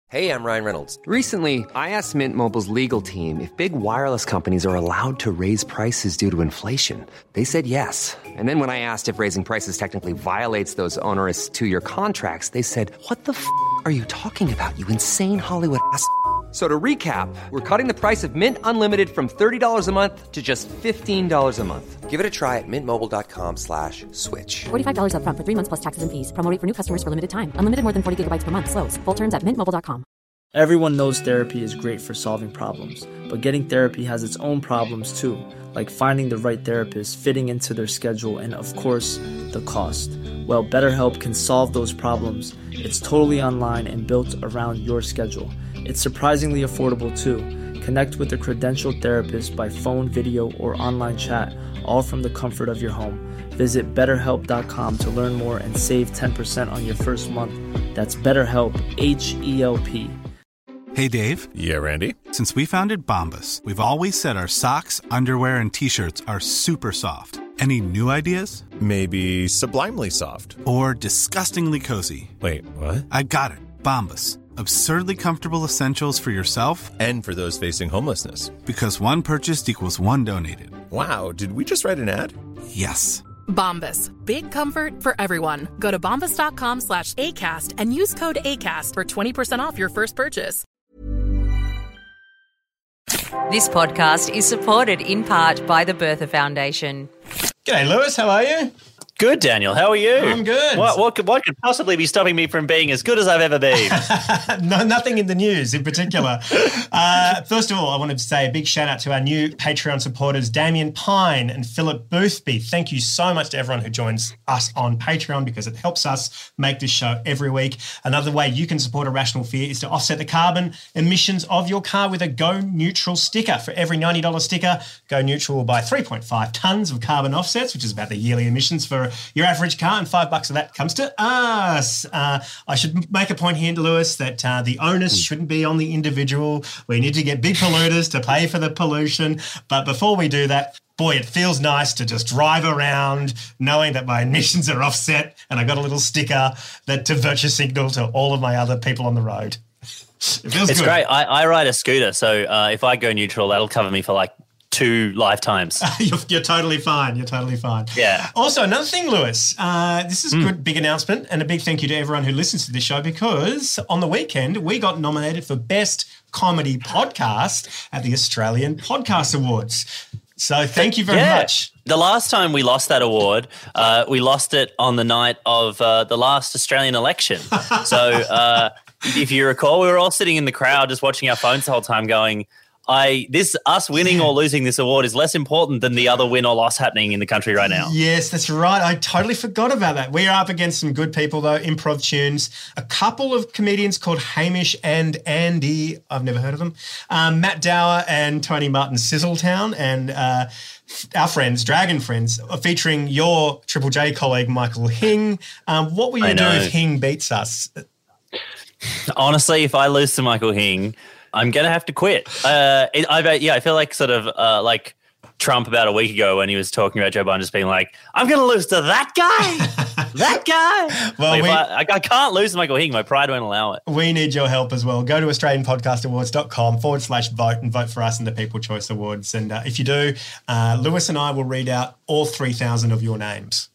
Hey, I'm Ryan Reynolds. Recently, I asked Mint Mobile's legal team if big wireless companies are allowed to raise prices due to inflation. They said yes. And then when I asked if raising prices technically violates those onerous two-year contracts, they said, "What the f*** are you talking about, you insane Hollywood ass?" So to recap, we're cutting the price of Mint Unlimited from $30 a month to just $15 a month. Give it a try at mintmobile.com/switch. $45 up front for 3 months plus taxes and fees. Promo rate for new customers for limited time. Unlimited more than 40 gigabytes per month. Slows full terms at mintmobile.com. Everyone knows therapy is great for solving problems, but getting therapy has its own problems too, like finding the right therapist, fitting into their schedule, and of course, the cost. Well, BetterHelp can solve those problems. It's totally online and built around your schedule. It's surprisingly affordable too. Connect with a credentialed therapist by phone, video, or online chat, all from the comfort of your home. Visit BetterHelp.com to learn more and save 10% on your first month. That's BetterHelp, H-E-L-P. Hey, Dave. Yeah, Randy. Since we founded Bombas, we've always said our socks, underwear, and T-shirts are super soft. Any new ideas? Maybe sublimely soft. Or disgustingly cozy. Wait, what? I got it. Bombas. Absurdly comfortable essentials for yourself and for those facing homelessness. Because one purchased equals one donated. Wow, did we just write an ad? Yes. Bombas. Big comfort for everyone. Go to bombas.com/ACAST and use code ACAST for 20% off your first purchase. This podcast is supported in part by the Bertha Foundation. G'day, Lewis. How are you? Good, Daniel. How are you? I'm good. What could possibly be stopping me from being as good as I've ever been? No, nothing in the news in particular. First of all, I wanted to say a big shout out to our new Patreon supporters, Damien Pine and Philip Boothby. Thank you so much to everyone who joins us on Patreon because it helps us make this show every week. Another way you can support Irrational Fear is to offset the carbon emissions of your car with a Go Neutral sticker. For every $90 sticker, Go Neutral will buy 3.5 tonnes of carbon offsets, which is about the yearly emissions for your average car, and $5 of that comes to us. I should make a point here, Lewis, that the onus shouldn't be on the individual. We need to get big polluters to pay for the pollution. But before we do that, boy, it feels nice to just drive around knowing that my emissions are offset and I got a little sticker that to virtue signal to all of my other people on the road. It feels it's good. Great. I ride a scooter, so if I go neutral, that'll cover me for like 2 lifetimes. You're totally fine. You're totally fine. Yeah. Also, another thing, Lewis, this is a good big announcement and a big thank you to everyone who listens to this show because on the weekend we got nominated for Best Comedy Podcast at the Australian Podcast Awards. So thank you very much. The last time we lost that award, we lost it on the night of the last Australian election. So if you recall, we were all sitting in the crowd just watching our phones the whole time going, us winning or losing this award is less important than the other win or loss happening in the country right now. Yes, that's right. I totally forgot about that. We are up against some good people, though, Improv Tunes, a couple of comedians called Hamish and Andy. I've never heard of them. Matt Dower and Tony Martin Sizzletown and our friends, Dragon Friends, featuring your Triple J colleague, Michael Hing. What will you do if Hing beats us? Honestly, if I lose to Michael Hing, I'm going to have to quit. I feel like sort of like Trump about a week ago when he was talking about Joe Biden just being like, I'm going to lose to that guy, that guy. Well, like I can't lose to Michael Hing. My pride won't allow it. We need your help as well. Go to AustralianPodcastAwards.com/vote and vote for us in the People Choice Awards. And if you do, Lewis and I will read out all 3,000 of your names.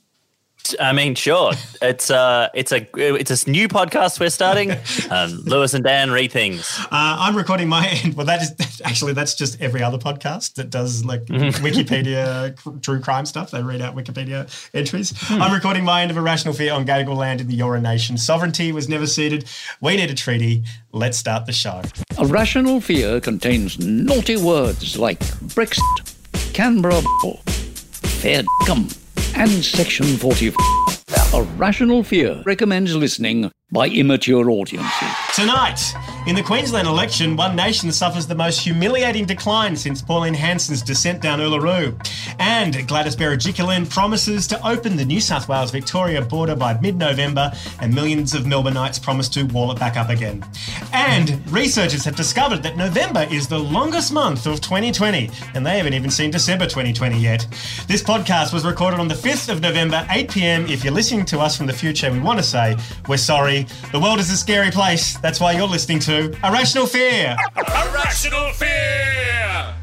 I mean, sure. It's a new podcast we're starting. Lewis and Dan read things. I'm recording my end. Well, that's just every other podcast that does like Wikipedia true crime stuff. They read out Wikipedia entries. I'm recording my end of Irrational Fear on Gadigal land in the Eora Nation. Sovereignty was never ceded. We need a treaty. Let's start the show. Irrational Fear contains naughty words like Brexit, Canberra, fair and Section 44. Irrational Fear recommends listening by immature audiences. Tonight, in the Queensland election, One Nation suffers the most humiliating decline since Pauline Hanson's descent down Uluru. And Gladys Berejiklian promises to open the New South Wales-Victoria border by mid-November, and millions of Melbourneites promise to wall it back up again. And researchers have discovered that November is the longest month of 2020, and they haven't even seen December 2020 yet. This podcast was recorded on the 5th of November, 8 p.m. If you're listening to us from the future, we want to say we're sorry. The world is a scary place. That's why you're listening to Irrational Fear. Irrational Fear!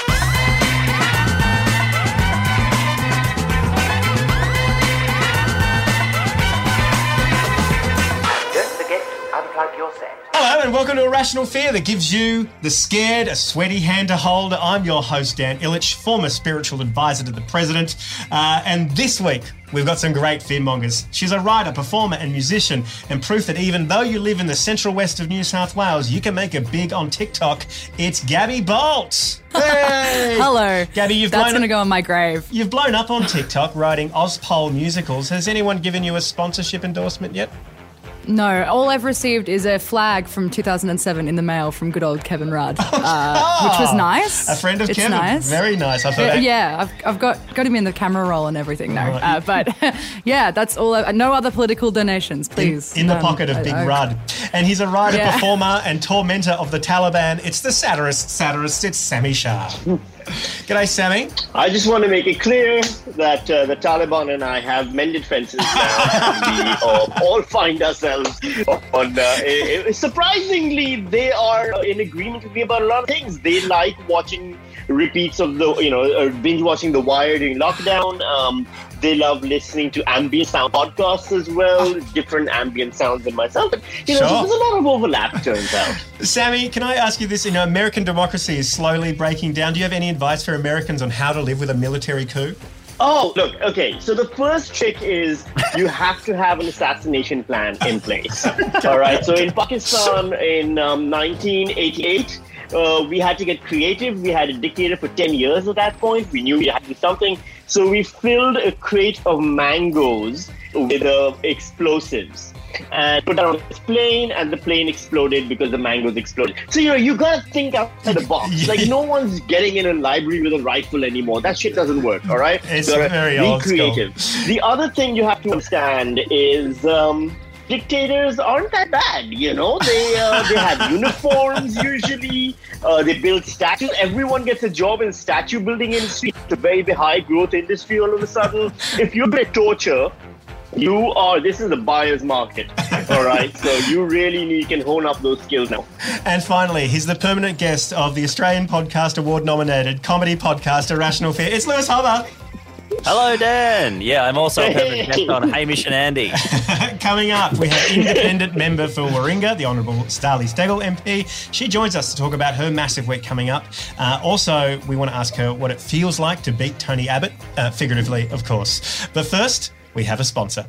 Hello and welcome to Irrational Fear that gives you the scared, a sweaty hand to hold. I'm your host, Dan Illich, former spiritual advisor to the president. And this week, we've got some great fearmongers. She's a writer, performer and musician, and proof that even though you live in the central west of New South Wales, you can make it big on TikTok. It's Gabby Bolt. Hey! Hello. Gabby, That's going to go on my grave. You've blown up on TikTok writing Ozpol musicals. Has anyone given you a sponsorship endorsement yet? No, all I've received is a flag from 2007 in the mail from good old Kevin Rudd, which was nice. A friend of it's Kevin. Nice. Very nice. I thought yeah, I've got him in the camera roll and everything now. Right. But yeah, that's all. No other political donations, please. In the pocket of Big Rudd. And he's a writer, performer and tormentor of the Taliban. It's the satirist. It's Sammy Shah. G'day, Sammy. I just want to make it clear that the Taliban and I have mended fences now. We all find ourselves on... surprisingly, they are in agreement with me about a lot of things. They like watching repeats of binge watching The Wire during lockdown. They love listening to ambient sound podcasts as well, different ambient sounds than myself. But, so there's a lot of overlap, turns out. Sammy, can I ask you this? American democracy is slowly breaking down. Do you have any advice for Americans on how to live with a military coup? Oh, look, okay. So the first trick is you have to have an assassination plan in place. All right. So in Pakistan in 1988, we had to get creative. We had a dictator for 10 years at that point. We knew we had to do something. So we filled a crate of mangoes with explosives and put that on this plane, and the plane exploded because the mangoes exploded. So, you got to think outside the box. Like, no one's getting in a library with a rifle anymore. That shit doesn't work, all right? It's very old creative. The other thing you have to understand is... dictators aren't that bad, They have uniforms usually. They build statues. Everyone gets a job in statue building industry. It's a very high growth industry all of a sudden. If you're going to torture, this is the buyer's market. All right. So you can hone up those skills now. And finally, he's the permanent guest of the Australian Podcast Award nominated comedy podcast Irrational Fear. It's Lewis Hobart. Hello, Dan. Yeah, I'm also a permanent guest on Hamish and Andy. Coming up, we have independent member for Warringah, the Honourable Starlee Steggall MP. She joins us to talk about her massive week coming up. Also, we want to ask her what it feels like to beat Tony Abbott, figuratively, of course. But first, we have a sponsor.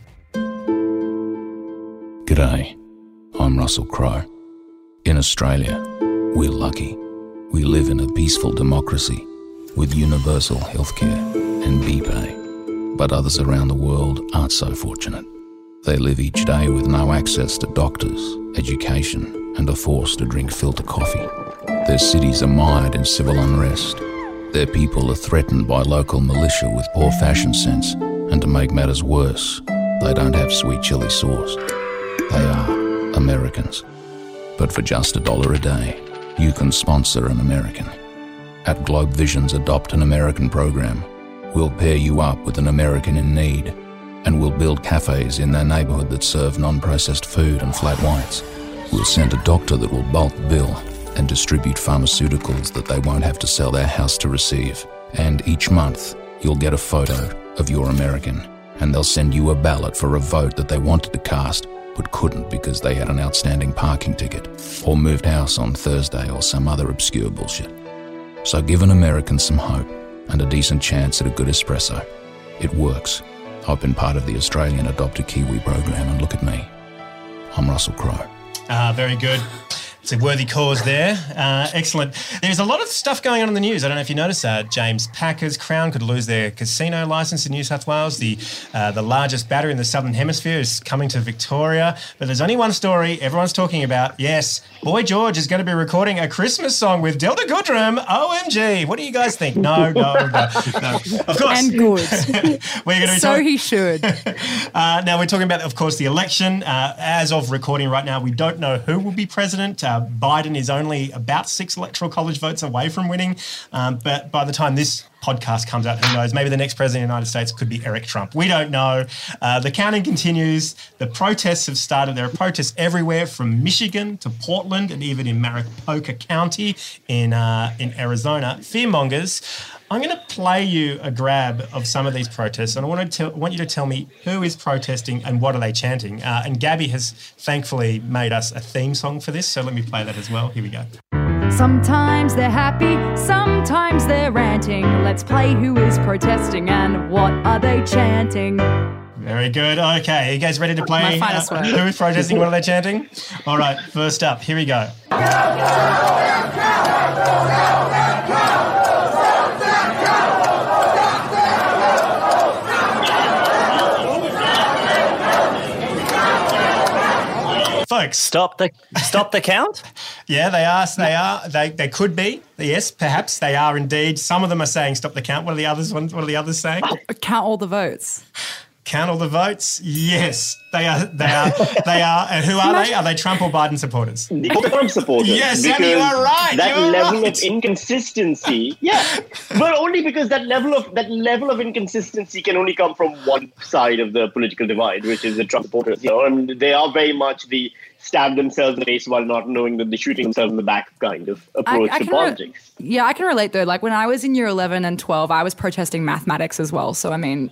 G'day, I'm Russell Crowe. In Australia, we're lucky. We live in a peaceful democracy with universal healthcare and BPay. But others around the world aren't so fortunate. They live each day with no access to doctors, education, and are forced to drink filter coffee. Their cities are mired in civil unrest. Their people are threatened by local militia with poor fashion sense, and to make matters worse, they don't have sweet chili sauce. They are Americans. But for just $1 a day, you can sponsor an American. At Globe Vision's Adopt an American program, we'll pair you up with an American in need, and we'll build cafes in their neighbourhood that serve non-processed food and flat whites. We'll send a doctor that will bulk bill and distribute pharmaceuticals that they won't have to sell their house to receive. And each month, you'll get a photo of your American, and they'll send you a ballot for a vote that they wanted to cast but couldn't because they had an outstanding parking ticket or moved house on Thursday or some other obscure bullshit. So give an American some hope and a decent chance at a good espresso. It works. I've been part of the Australian Adopt a Kiwi program, and look at me. I'm Russell Crowe. Very good. It's a worthy cause there. Excellent. There's a lot of stuff going on in the news. I don't know if you noticed that. James Packers, Crown could lose their casino licence in New South Wales. The largest battery in the Southern Hemisphere is coming to Victoria. But there's only one story everyone's talking about. Yes, Boy George is going to be recording a Christmas song with Delta Goodrem. OMG. What do you guys think? No. Of course. And good. We're going to be so he should. Now, we're talking about, of course, the election. As of recording right now, we don't know who will be president. Biden is only about 6 electoral college votes away from winning. But by the time this podcast comes out, who knows? Maybe the next president of the United States could be Eric Trump. We don't know. The counting continues. The protests have started. There are protests everywhere from Michigan to Portland and even in Maricopa County in Arizona. Fearmongers. I'm going to play you a grab of some of these protests, and I want you to tell me who is protesting and what are they chanting. And Gabby has thankfully made us a theme song for this, so let me play that as well. Here we go. Sometimes they're happy, sometimes they're ranting. Let's play who is protesting and what are they chanting. Very good. Okay, are you guys ready to play? My finest word. Who is protesting? What are they chanting? All right, first up, here we go. Folks, stop the count. Yeah, they are. They could be. Yes, perhaps they are indeed. Some of them are saying stop the count. What are the others? What are the others saying? Count all the votes. Count all the votes? Yes, they are. And who are they? Are they Trump or Biden supporters? Trump supporters. Yes, Sammy, you are right. That level of inconsistency. Yeah, but only because that level of inconsistency can only come from one side of the political divide, which is the Trump supporters. And they are very much the stab themselves in the face while not knowing that they're shooting themselves in the back kind of approach to politics. I can relate though. Like when I was in year 11 and 12, I was protesting mathematics as well. So I mean,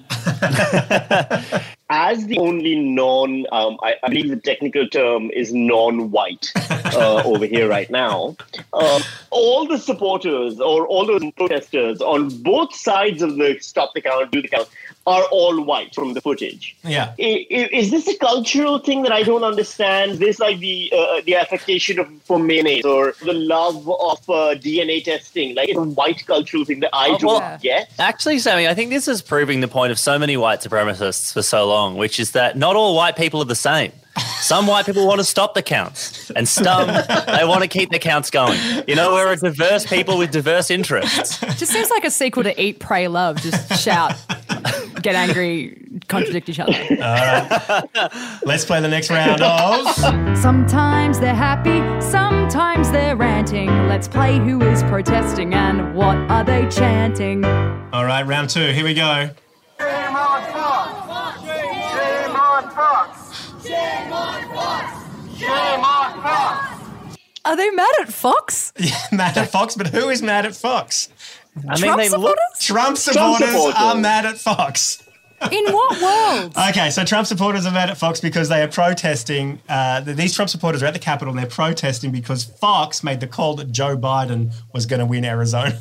as the only I believe the technical term is non-white over here right now. All the supporters or all those protesters on both sides of the stop the count, do the count, are all white from the footage. Yeah. Is this a cultural thing that I don't understand? Is this like the affectation for mayonnaise or the love of DNA testing? Like it's a white cultural thing that I don't get. Actually, Sammy, I think this is proving the point of so many white supremacists for so long, which is that not all white people are the same. Some white people want to stop the counts, and some they want to keep the counts going. You know, we're a diverse people with diverse interests. Just seems like a sequel to Eat, Pray, Love. Just shout, get angry, contradict each other. All right. Let's play the next round of... Sometimes they're happy, sometimes they're ranting. Let's play who is protesting and what are they chanting. All right, round 2. Here we go. Shame on Fox! Shame on Fox! Shame on Fox! Shame on Fox! Are they mad at Fox? Yeah, mad at Fox, but who is mad at Fox? Trump supporters? Trump supporters are mad at Fox. In what world? Okay, so Trump supporters are mad at Fox because they are protesting. These Trump supporters are at the Capitol and they're protesting because Fox made the call that Joe Biden was going to win Arizona.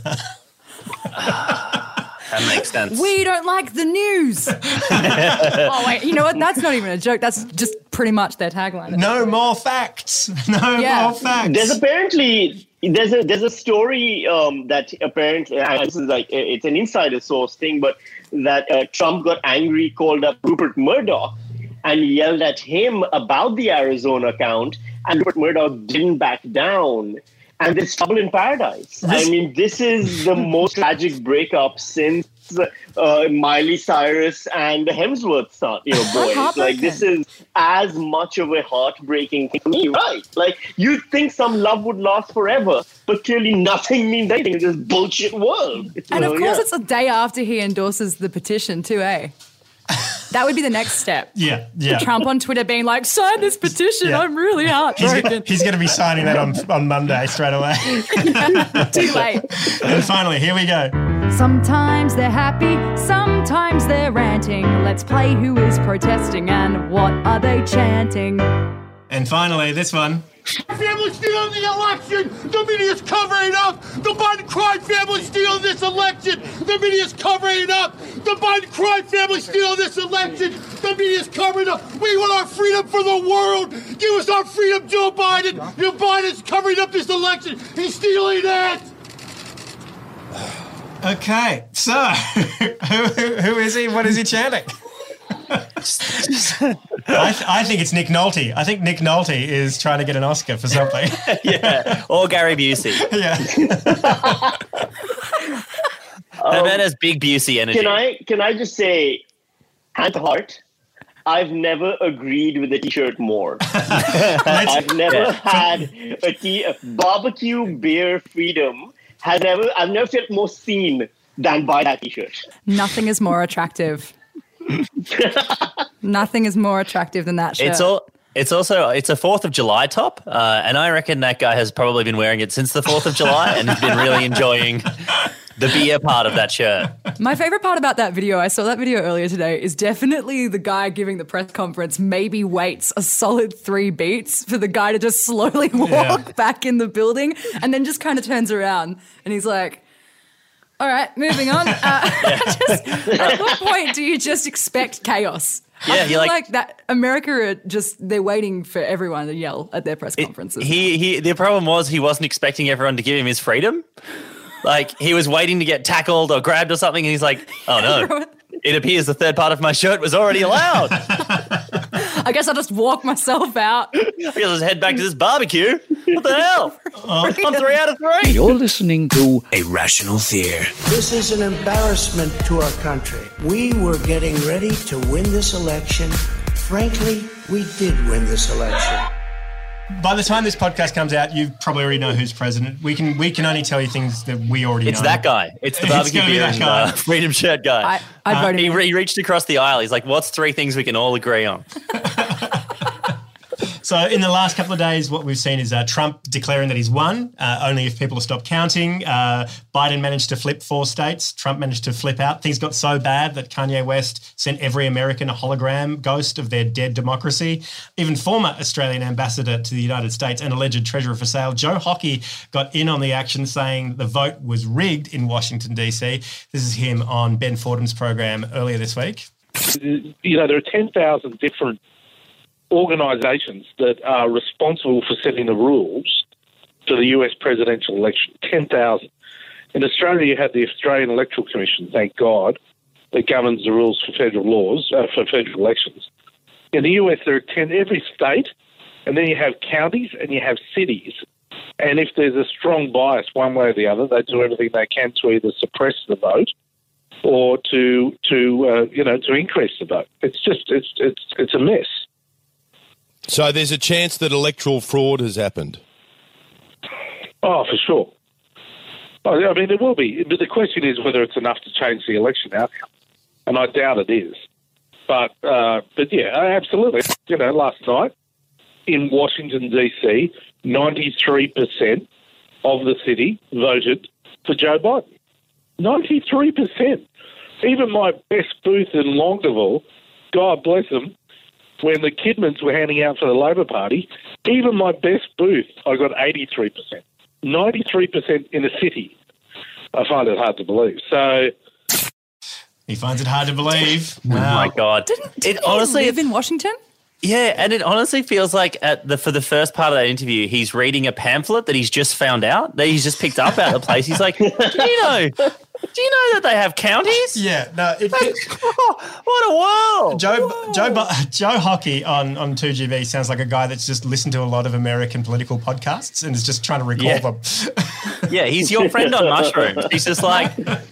That makes sense. We don't like the news. Oh, wait, you know what? That's not even a joke. That's just pretty much their tagline. No more facts. No more facts. There's apparently... There's a story that apparently, this is like, it's an insider source thing, but that Trump got angry, called up Rupert Murdoch and yelled at him about the Arizona count, and Rupert Murdoch didn't back down. And there's trouble in paradise. I mean, this is the most tragic breakup since Miley Cyrus and the Hemsworth son, boys. Like, this is as much of a heartbreaking thing for me, right? Like, you'd think some love would last forever, but clearly nothing means anything in this bullshit world. And of course, it's a day after he endorses the petition too, eh? That would be the next step. Yeah. Trump on Twitter being like, sign this petition. Yeah. I'm really heartbroken. He's going to be signing that on Monday straight away. Too late. And finally, here we go. Sometimes they're happy, sometimes they're ranting. Let's play who is protesting and what are they chanting. And finally, this one. Family stealing the election. The media's covering up. The Biden crime family stealing this election. The media's covering up. The Biden crime family stealing this election. The media's covering up. We want our freedom for the world. Give us our freedom, Joe Biden. Joe Biden's covering up this election. He's stealing it. Okay, so who is he? What is he chanting? I think it's Nick Nolte. I think Nick Nolte is trying to get an Oscar for something. Yeah, or Gary Busey. Yeah. That man has big Busey energy. Can I just say, hand to heart, I've never agreed with a t-shirt more. I've never had a barbecue beer freedom. I've never felt more seen than by that t-shirt. Nothing is more attractive. Nothing is more attractive than that shirt. It's a 4th of July top, and I reckon that guy has probably been wearing it since the 4th of July and has been really enjoying the beer part of that shirt. My favorite part about that video, I saw that video earlier today, is definitely the guy giving the press conference maybe waits a solid 3 beats for the guy to just slowly walk back in the building and then just kind of turns around and he's like, all right, moving on. At what point do you just expect chaos? Yeah, I feel like that America are they're waiting for everyone to yell at their press conferences. The problem was he wasn't expecting everyone to give him his freedom. Like, he was waiting to get tackled or grabbed or something, and he's like, oh no, it appears the third part of my shirt was already allowed. I guess I'll just walk myself out. I guess I'll just head back to this barbecue. What the hell? I'm 3 out of 3. You're listening to Irrational Fear. This is an embarrassment to our country. We were getting ready to win this election. Frankly, we did win this election. By the time this podcast comes out, you probably already know who's president. We can only tell you things that we already know. It's that guy. It's the barbecue beer and freedom shirt guy. He reached across the aisle. He's like, what's 3 things we can all agree on? So in the last couple of days, what we've seen is Trump declaring that he's won, only if people stop counting. Biden managed to flip 4 states. Trump managed to flip out. Things got so bad that Kanye West sent every American a hologram ghost of their dead democracy. Even former Australian ambassador to the United States and alleged treasurer for sale, Joe Hockey, got in on the action, saying the vote was rigged in Washington, D.C. This is him on Ben Fordham's program earlier this week. You know, there are 10,000 different organisations that are responsible for setting the rules for the US presidential election. 10,000. In Australia, you have the Australian Electoral Commission, thank God, that governs the rules for federal laws, for federal elections. In the US, there are 10, every state, and then you have counties and you have cities. And if there's a strong bias one way or the other, they do everything they can to either suppress the vote or to increase the vote. It's a mess. So there's a chance that electoral fraud has happened? Oh, for sure. I mean, there will be. But the question is whether it's enough to change the election outcome. And I doubt it is. But yeah, absolutely. You know, last night in Washington, D.C., 93% of the city voted for Joe Biden. 93%. Even my best booth in Longdeville, God bless them, when the Kidmans were handing out for the Labor Party, even my best booth, I got 83%. 93% in a city. I find it hard to believe. So he finds it hard to believe. Wow. Oh my God! Didn't honestly live in Washington? Yeah, and it honestly feels like for the first part of that interview, he's reading a pamphlet that he's just found out, that he's just picked up out of the place. He's like, do you know that they have counties? Yeah, no. What a world! Joe Hockey on 2GB sounds like a guy that's just listened to a lot of American political podcasts and is just trying to recall them. Yeah, he's your friend on mushrooms. He's just like...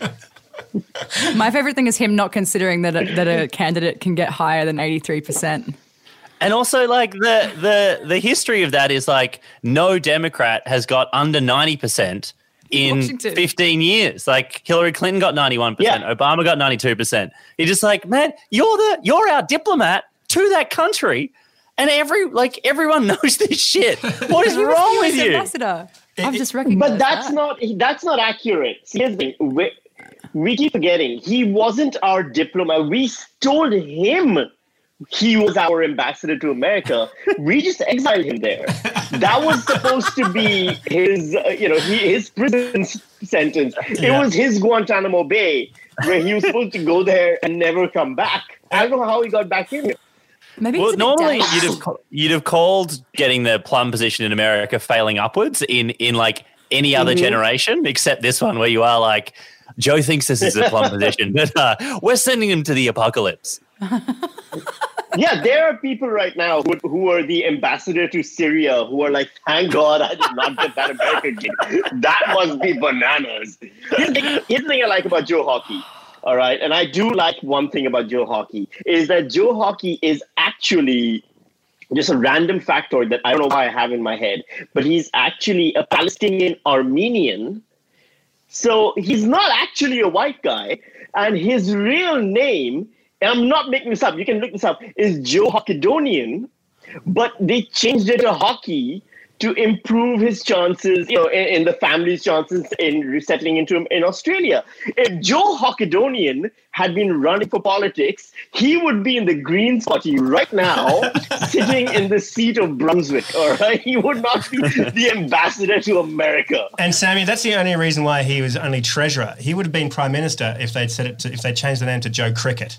My favourite thing is him not considering that a candidate can get higher than 83%. And also, like, the history of that is, like, no Democrat has got under 90% in Washington. 15 years. Like, Hillary Clinton got 91%, Obama got 92%. You're just like, man, you're our diplomat to that country, and everyone knows this shit. What is wrong with you? Ambassador. I've just recognized But that's not accurate. Here's the thing. We keep forgetting he wasn't our diplomat. We told him he was our ambassador to America. We just exiled him there. That was supposed to be his prison sentence. It was his Guantanamo Bay, where he was supposed to go there and never come back. I don't know how he got back in. Maybe normally you'd have called getting the plum position in America failing upwards in like any other generation, except this one where you are like, Joe thinks this is a plum position, but we're sending him to the apocalypse. Yeah, there are people right now who are the ambassador to Syria who are like, thank God I did not get that American gig. That must be bananas. Here's the thing I like about Joe Hockey. all right? And I do like one thing about Joe Hockey is that Joe Hockey is actually just a random factoid that I don't know why I have in my head, but he's actually a Palestinian Armenian. So he's not actually a white guy. And his real name, and I'm not making this up, you can look this up, is Joe Hockadonian, but they changed it to Hockey to improve his chances, in the family's chances in resettling in Australia. If Joe Hockadonian had been running for politics, he would be in the Greens Party right now, sitting in the seat of Brunswick, all right? He would not be the ambassador to America. And Sammy, that's the only reason why he was only treasurer. He would have been prime minister if they'd if they changed the name to Joe Cricket.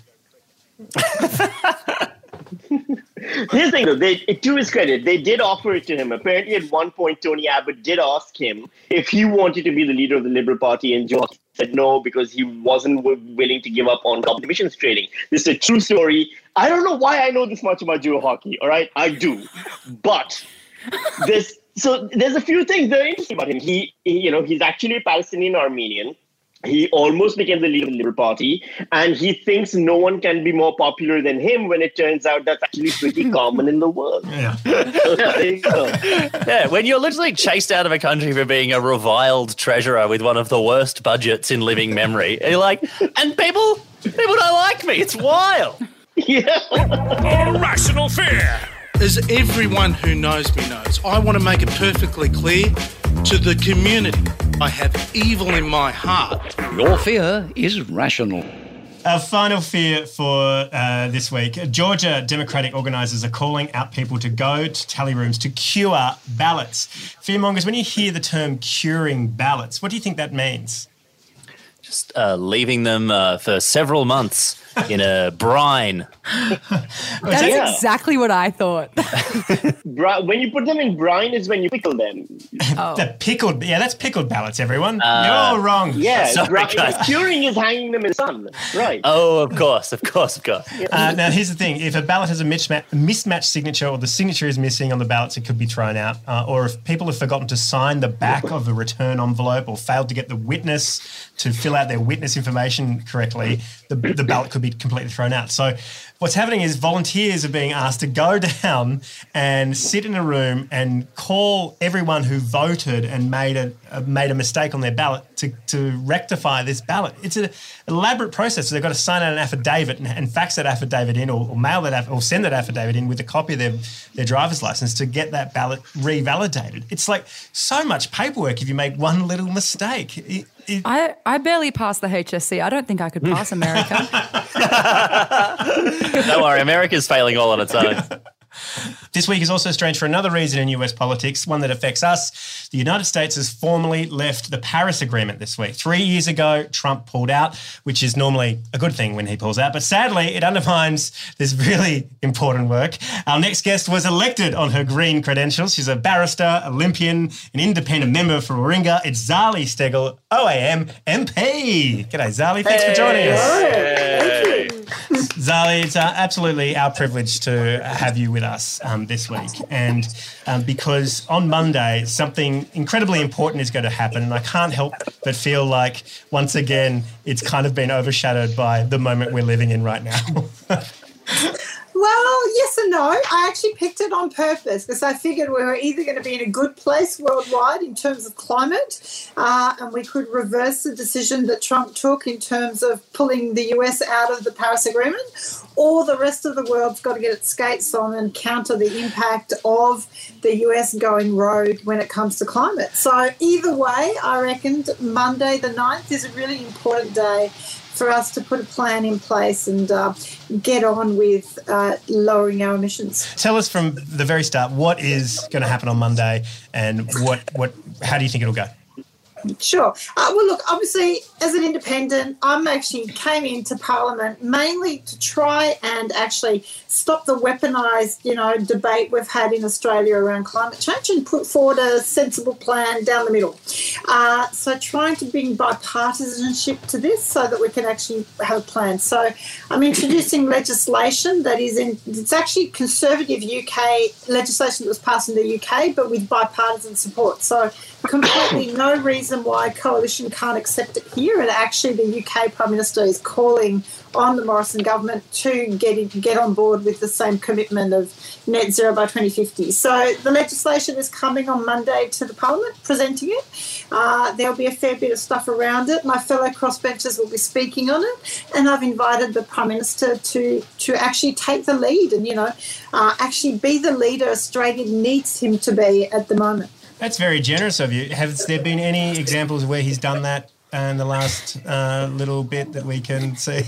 Here's the thing, though. To his credit, they did offer it to him. Apparently, at one point, Tony Abbott did ask him if he wanted to be the leader of the Liberal Party, and Joe said no because he wasn't willing to give up on carbon emissions trading. This is a true story. I don't know why I know this much about Joe Hockey, all right? I do. But there's a few things that are interesting about him. He's actually a Palestinian Armenian. He almost became the leader of the Liberal Party, and he thinks no one can be more popular than him when it turns out that's actually pretty common in the world. Yeah. There you go. Yeah, when you're literally chased out of a country for being a reviled treasurer with one of the worst budgets in living memory, and you're like, and people don't like me. It's wild. Yeah. Irrational fear. As everyone who knows me knows, I want to make it perfectly clear to the community, I have evil in my heart. Your fear is rational. Our final fear for this week, Georgia Democratic organisers are calling out people to go to tally rooms to cure ballots. Fearmongers, when you hear the term curing ballots, what do you think that means? Just leaving them for several months in a brine. That's exactly what I thought. When you put them in brine is when you pickle them. That's pickled ballots, everyone. You're all wrong. Yeah, Sorry, guys. curing is hanging them in the sun. Right. Oh, of course. Now, here's the thing. If a ballot has a mismatched signature or the signature is missing on the ballots, it could be thrown out. Or if people have forgotten to sign the back of the return envelope or failed to get the witness to fill out their witness information correctly, the ballot could be completely thrown out. So what's happening is volunteers are being asked to go down and sit in a room and call everyone who voted and made a mistake on their ballot to rectify this ballot. It's an elaborate process. So they've got to sign out an affidavit and fax that affidavit in or mail that or send that affidavit in with a copy of their driver's license to get that ballot revalidated. It's like so much paperwork if you make one little mistake. I barely passed the HSC. I don't think I could pass America. Don't worry, America's failing all on its own. This week is also strange for another reason in US politics, one that affects us. The United States has formally left the Paris Agreement this week. 3 years ago, Trump pulled out, which is normally a good thing when he pulls out. But sadly, it undermines this really important work. Our next guest was elected on her green credentials. She's a barrister, Olympian, an independent member for Warringah. It's Zali Steggall, OAM MP. G'day, Zali. Thanks for joining us. Thank you. Zali, it's absolutely our privilege to have you with us this week. And because on Monday, something incredibly important is going to happen. And I can't help but feel like, once again, it's kind of been overshadowed by the moment we're living in right now. Well, yes and no. I actually picked it on purpose because I figured we were either going to be in a good place worldwide in terms of climate and we could reverse the decision that Trump took in terms of pulling the US out of the Paris Agreement, or the rest of the world's got to get its skates on and counter the impact of the US going rogue when it comes to climate. So either way, I reckoned Monday the 9th is a really important day for us to put a plan in place and get on with lowering our emissions. Tell us from the very start, what is going to happen on Monday and how do you think it'll go? Sure. Well, look, obviously, as an independent, I actually came into Parliament mainly to try and actually stop the weaponised, debate we've had in Australia around climate change and put forward a sensible plan down the middle. So trying to bring bipartisanship to this so that we can actually have a plan. So I'm introducing legislation that it's actually conservative UK legislation that was passed in the UK, but with bipartisan support. So completely no reason reason why coalition can't accept it here, and actually the UK Prime Minister is calling on the Morrison government to get on board with the same commitment of net zero by 2050. So the legislation is coming on Monday to the Parliament, presenting it. There'll be a fair bit of stuff around it. My fellow crossbenchers will be speaking on it, and I've invited the Prime Minister to actually take the lead and, actually be the leader Australia needs him to be at the moment. That's very generous of you. Has there been any examples where he's done that in the last little bit that we can see?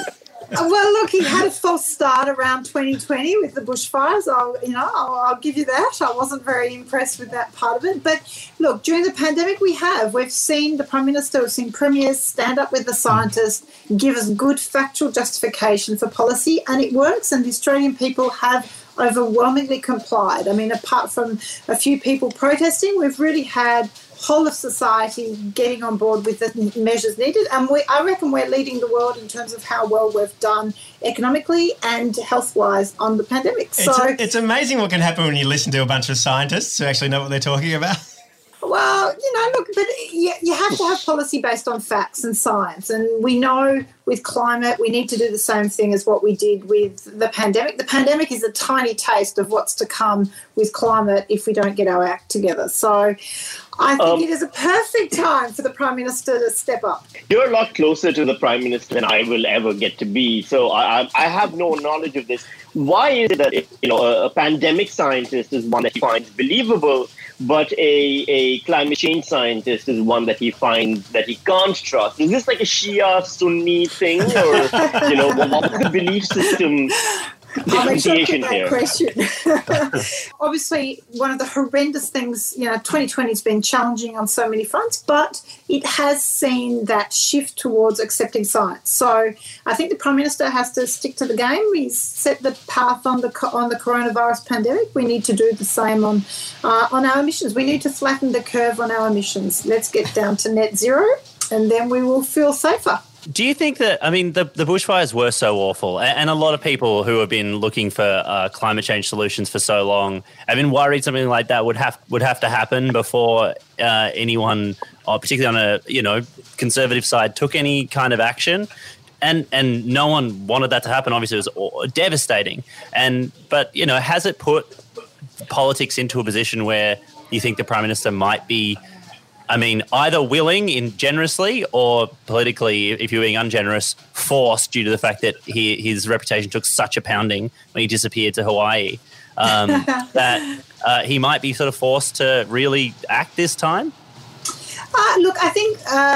Well, look, he had a false start around 2020 with the bushfires. I'll give you that. I wasn't very impressed with that part of it. But look, during the pandemic, we've seen the Prime Minister, we've seen premiers stand up with the scientists, give us good factual justification for policy, and it works. And the Australian people have overwhelmingly complied. I mean, apart from a few people protesting, we've really had whole of society getting on board with the measures needed. And I reckon we're leading the world in terms of how well we've done economically and health-wise on the pandemic. It's amazing what can happen when you listen to a bunch of scientists who actually know what they're talking about. Well, look, but you have to have policy based on facts and science. And we know with climate, we need to do the same thing as what we did with the pandemic. The pandemic is a tiny taste of what's to come with climate if we don't get our act together. So I think it is a perfect time for the Prime Minister to step up. You're a lot closer to the Prime Minister than I will ever get to be. So I have no knowledge of this. Why is it that a pandemic scientist is one that he finds believable, but a climate change scientist is one that he finds that he can't trust? Is this like a Shia Sunni thing, or what's the belief system I'll make sure to differentiation put here? that question. Obviously, one of the horrendous things, 2020 has been challenging on so many fronts, but it has seen that shift towards accepting science. So I think the Prime Minister has to stick to the game. He's set the path on the coronavirus pandemic. We need to do the same on our emissions. We need to flatten the curve on our emissions. Let's get down to net zero, and then we will feel safer. Do you think that, the bushfires were so awful, and a lot of people who have been looking for climate change solutions for so long have been worried something like that would have to happen before anyone, particularly on a conservative side, took any kind of action? And no one wanted that to happen. Obviously, it was devastating. But has it put politics into a position where you think the Prime Minister might be, either willing in generously or politically, if you're being ungenerous, forced due to the fact that his reputation took such a pounding when he disappeared to Hawaii, that he might be sort of forced to really act this time? Look, I think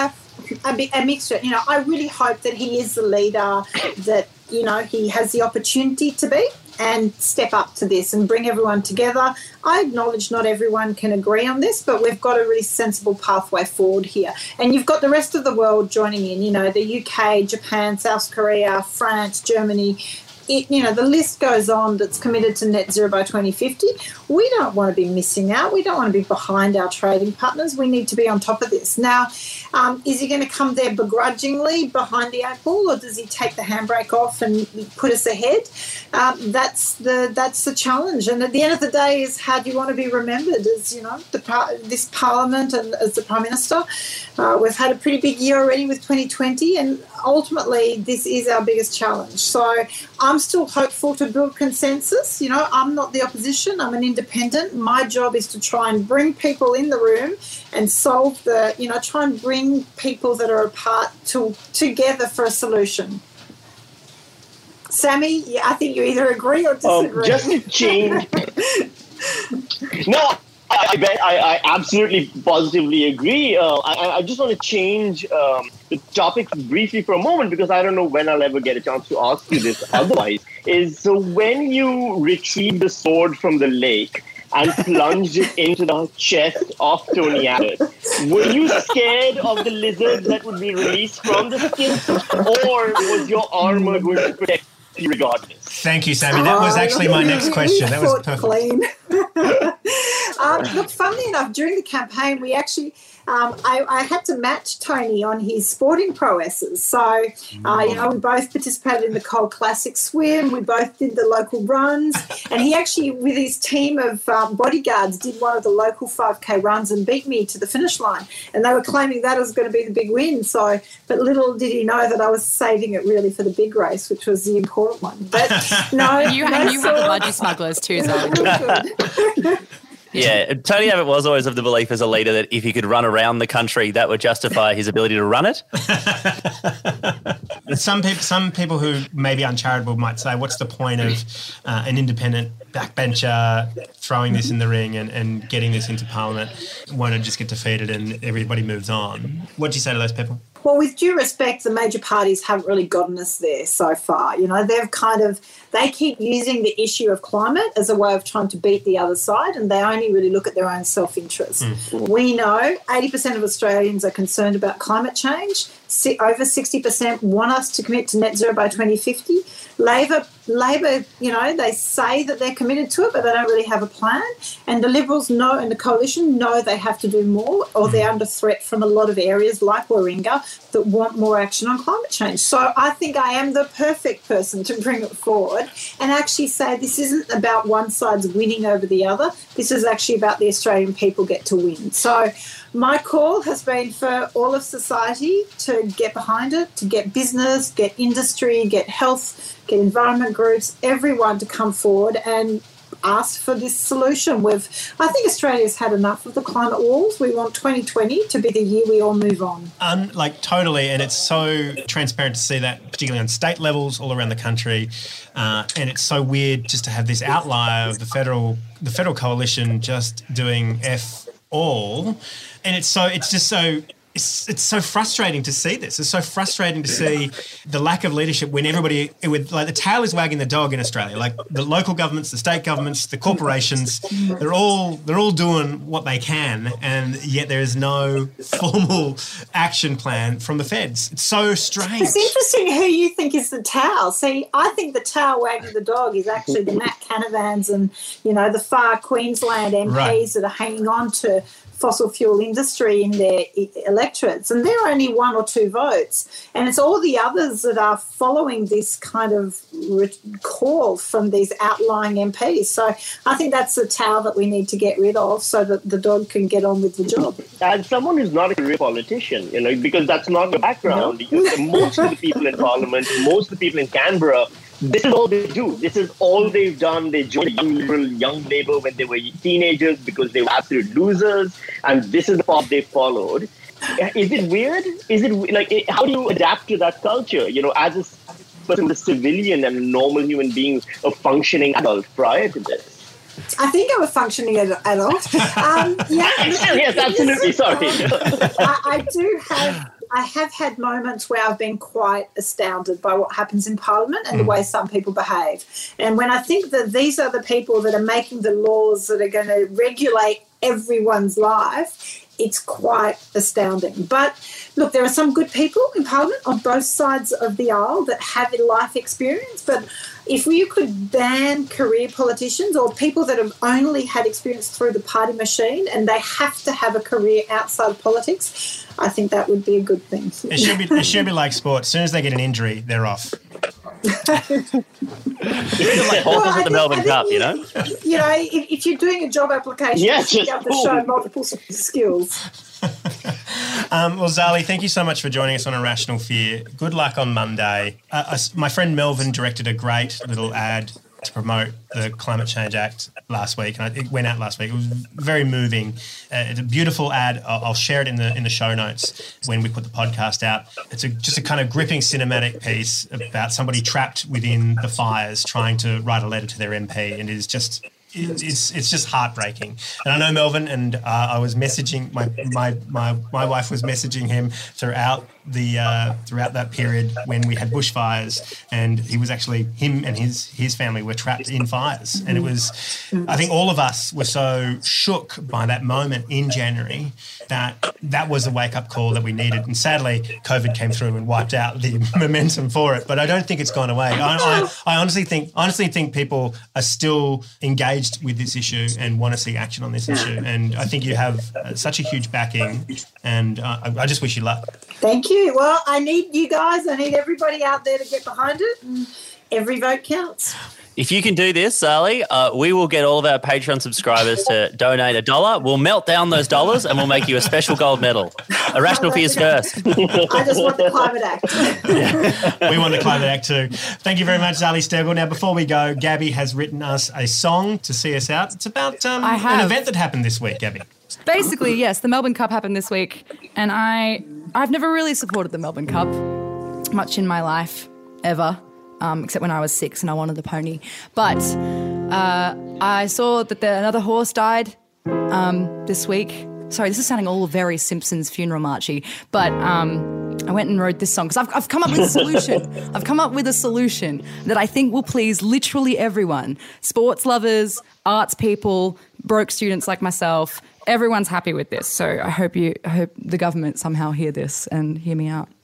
a mixture. I really hope that he is the leader that, he has the opportunity to be, and step up to this and bring everyone together. I acknowledge not everyone can agree on this, but we've got a really sensible pathway forward here. And you've got the rest of the world joining in, the UK, Japan, South Korea, France, Germany. The list goes on that's committed to net zero by 2050. We don't want to be missing out. We don't want to be behind our trading partners. We need to be on top of this. Now, is he going to come there begrudgingly behind the eight ball, or does he take the handbrake off and put us ahead? That's the challenge. And at the end of the day is, how do you want to be remembered as, this Parliament and as the Prime Minister? We've had a pretty big year already with 2020, and ultimately this is our biggest challenge. So I'm still hopeful to build consensus. I'm not the opposition. I'm an independent. My job is to try and bring people in the room and solve try and bring people that are apart together for a solution. Sammy, I think you either agree or disagree. Just to change. No, I absolutely positively agree. I just want to change the topic briefly for a moment, because I don't know when I'll ever get a chance to ask you this otherwise. So when you retrieved the sword from the lake and plunged it into the chest of Tony Abbott, were you scared of the lizards that would be released from the skin, or was your armor going to protect you regardless? Thank you, Sammy. That was actually my next question. That was perfect. Look, funnily enough, during the campaign, we actually, I had to match Tony on his sporting prowesses. So, we both participated in the Cold Classic swim. We both did the local runs. And he actually, with his team of bodyguards, did one of the local 5K runs and beat me to the finish line. And they were claiming that was going to be the big win. So, but little did he know that I was saving it really for the big race, which was the important one. But no, you have the budgie smugglers too, Zoe. Yeah, Tony Abbott was always of the belief as a leader that if he could run around the country, that would justify his ability to run it. Some people who may be uncharitable might say, what's the point of an independent backbencher throwing this in the ring and getting this into Parliament? Won't it just get defeated and everybody moves on? What do you say to those people? Well, with due respect, the major parties haven't really gotten us there so far. They keep using the issue of climate as a way of trying to beat the other side, and they only really look at their own self-interest. We know 80% of Australians are concerned about climate change. Over 60% want us to commit to net zero by 2050. Labor, they say that they're committed to it, but they don't really have a plan. And the Liberals know, and the Coalition know they have to do more, or they're under threat from a lot of areas like Warringah that want more action on climate change. So I think I am the perfect person to bring it forward and actually say this isn't about one side's winning over the other. This is actually about the Australian people get to win. So my call has been for all of society to get behind it, to get business, get industry, get health, get environment groups, everyone to come forward and ask for this solution. I think Australia's had enough of the climate wars. We want 2020 to be the year we all move on. Totally, and it's so transparent to see that, particularly on state levels all around the country. And it's so weird just to have this outlier of the federal coalition just doing F all. And it's so frustrating to see this. It's so frustrating to see the lack of leadership when the tail is wagging the dog in Australia. Like the local governments, the state governments, the corporations, they're all doing what they can, and yet there is no formal action plan from the feds. It's so strange. It's interesting who you think is the tail. See, I think the tail wagging the dog is actually the Matt Canavans and, the far Queensland MPs that are hanging on to fossil fuel industry in their electorates, and they're only 1 or 2 votes. And it's all the others that are following this kind of call from these outlying MPs. So I think that's the tail that we need to get rid of so that the dog can get on with the job. As someone who's not a career politician, because that's not the background, most of the people in Parliament, most of the people in Canberra, this is all they do. This is all they've done. They joined Young Labour when they were teenagers because they were absolute losers, and this is the path they followed. Is it weird? How do you adapt to that culture? As a person, a civilian and a normal human being, a functioning adult prior to this. I think I'm a functioning adult. Yes, absolutely. Sorry. I have had moments where I've been quite astounded by what happens in Parliament and the way some people behave. And when I think that these are the people that are making the laws that are going to regulate everyone's life, it's quite astounding. But look, there are some good people in Parliament on both sides of the aisle that have a life experience. But if you could ban career politicians or people that have only had experience through the party machine and they have to have a career outside of politics, I think that would be a good thing. It should be like sport. As soon as they get an injury, they're off. It's like horses at the Melbourne Cup, if you're doing a job application, you have to show multiple skills. Well, Zali, thank you so much for joining us on Irrational Fear. Good luck on Monday. My friend Melvin directed a great little ad to promote the Climate Change Act last week, and it went out last week. It was very moving. It's a beautiful ad. I'll share it in the show notes when we put the podcast out. It's just a kind of gripping cinematic piece about somebody trapped within the fires trying to write a letter to their MP, and it's just heartbreaking. And I know Melvin, and I was messaging my wife was messaging him throughout that period when we had bushfires, and him and his family were trapped in fires. And it was, I think all of us were so shook by that moment in January that that was a wake-up call that we needed. And sadly, COVID came through and wiped out the momentum for it. But I don't think it's gone away. I honestly think people are still engaged with this issue and want to see action on this issue. And I think you have such a huge backing, and I just wish you luck. Thank you. Well, I need you guys. I need everybody out there to get behind it. And every vote counts. If you can do this, Sally, we will get all of our Patreon subscribers to donate $1. We'll melt down those dollars and we'll make you a special gold medal. Irrational Fears first. I just want the Climate Act. We want the Climate Act too. Thank you very much, Zali Stegel. Now, before we go, Gabby has written us a song to see us out. It's about an event that happened this week, Gabby. Basically, yes, the Melbourne Cup happened this week, and I've never really supported the Melbourne Cup much in my life, ever. Except when I was 6 and I wanted the pony. But I saw that another horse died this week. Sorry, this is sounding all very Simpsons funeral marchy. But I went and wrote this song because I've come up with a solution. I've come up with a solution that I think will please literally everyone. Sports lovers, arts people, broke students like myself. Everyone's happy with this. So I hope the government somehow hear this and hear me out.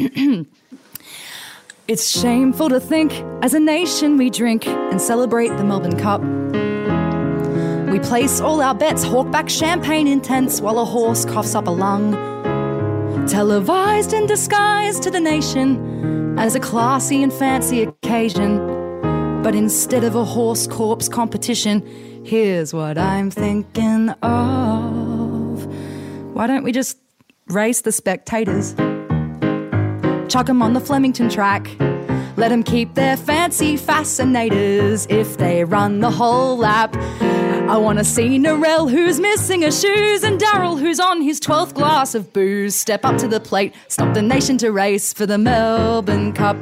It's shameful to think, as a nation we drink and celebrate the Melbourne Cup. We place all our bets, hawk back champagne in tents while a horse coughs up a lung. Televised and disguised to the nation as a classy and fancy occasion. But instead of a horse corpse competition, here's what I'm thinking of. Why don't we just race the spectators? Chuck 'em on the Flemington track. Let 'em keep their fancy fascinators if they run the whole lap. I want to see Narelle, who's missing her shoes, and Daryl, who's on his 12th glass of booze, step up to the plate, stop the nation to race for the Melbourne Cup.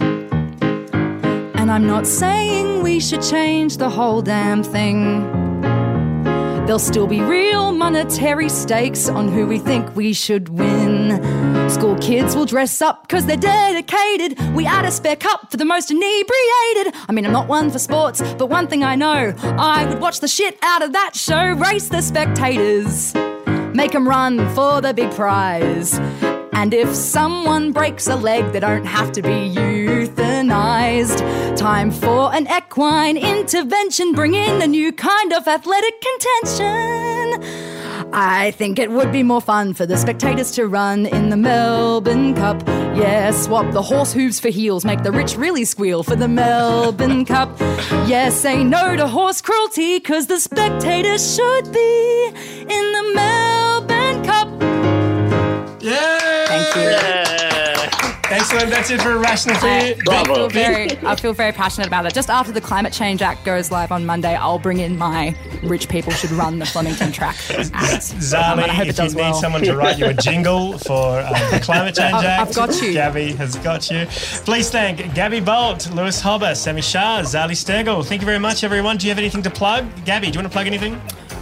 And I'm not saying we should change the whole damn thing. There'll still be real monetary stakes on who we think we should win. School kids will dress up because they're dedicated. We add a spare cup for the most inebriated. I mean, I'm not one for sports, but one thing I know, I would watch the shit out of that show. Race the spectators, make them run for the big prize. And if someone breaks a leg, they don't have to be euthanized. Time for an equine intervention, bring in a new kind of athletic contention. I think it would be more fun for the spectators to run in the Melbourne Cup. Yeah, swap the horse hooves for heels, make the rich really squeal for the Melbourne Cup. Yeah, say no to horse cruelty, cause the spectators should be in the Melbourne Cup. Yeah! Thank you. Excellent. That's it for Irrational Fear. I feel very passionate about it. Just after the Climate Change Act goes live on Monday, I'll bring in my rich people should run the Flemington track act. Zali, if you need someone to write you a jingle for the Climate Change Act, I've got you. Gabby has got you. Please thank Gabby Bolt, Lewis Hobber, Sammy Shah, Zali Stegel. Thank you very much, everyone. Do you have anything to plug? Gabby, do you want to plug anything?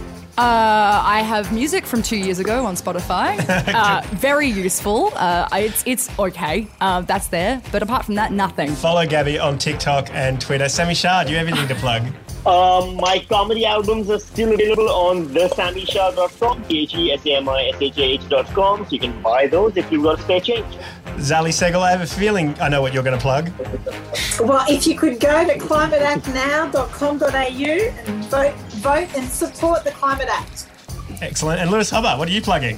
I have music from 2 years ago on Spotify. Very useful. It's okay. That's there. But apart from that, nothing. Follow Gabby on TikTok and Twitter. Sammy Shah, do you have anything to plug? My comedy albums are still available on thesammyshah.com, TheSamiShah.com, so you can buy those if you've got spare change. Zali Stegel, I have a feeling I know what you're going to plug. Well, if you could go to climateactnow.com.au and vote and support the Climate Act. Excellent. And Lewis Hobber, what are you plugging?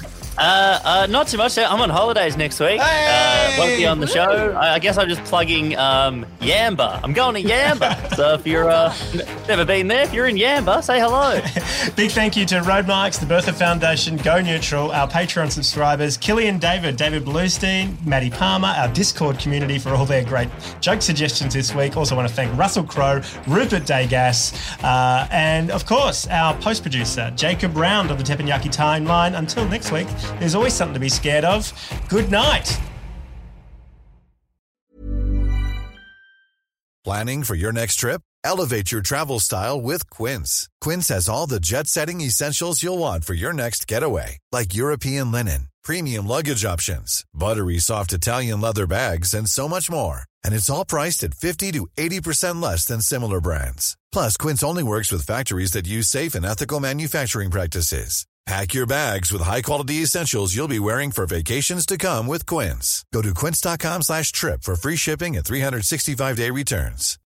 Not too much. I'm on holidays next week. Won't be on the show. I guess I'm just plugging Yamba. I'm going to Yamba. So if you're never been there, if you're in Yamba, say hello. Big thank you to Roadmarks, the Bertha Foundation, Go Neutral, our Patreon subscribers, Killian David Bluestein, Maddie Palmer, our Discord community for all their great joke suggestions this week. Also want to thank Russell Crowe, Rupert Degas, and of course our post-producer, Jacob Round of the Teppanyaki Timeline. Until next week, there's always something to be scared of. Good night. Planning for your next trip? Elevate your travel style with Quince. Quince has all the jet-setting essentials you'll want for your next getaway, like European linen, premium luggage options, buttery soft Italian leather bags, and so much more. And it's all priced at 50 to 80% less than similar brands. Plus, Quince only works with factories that use safe and ethical manufacturing practices. Pack your bags with high-quality essentials you'll be wearing for vacations to come with Quince. Go to quince.com/trip for free shipping and 365-day returns.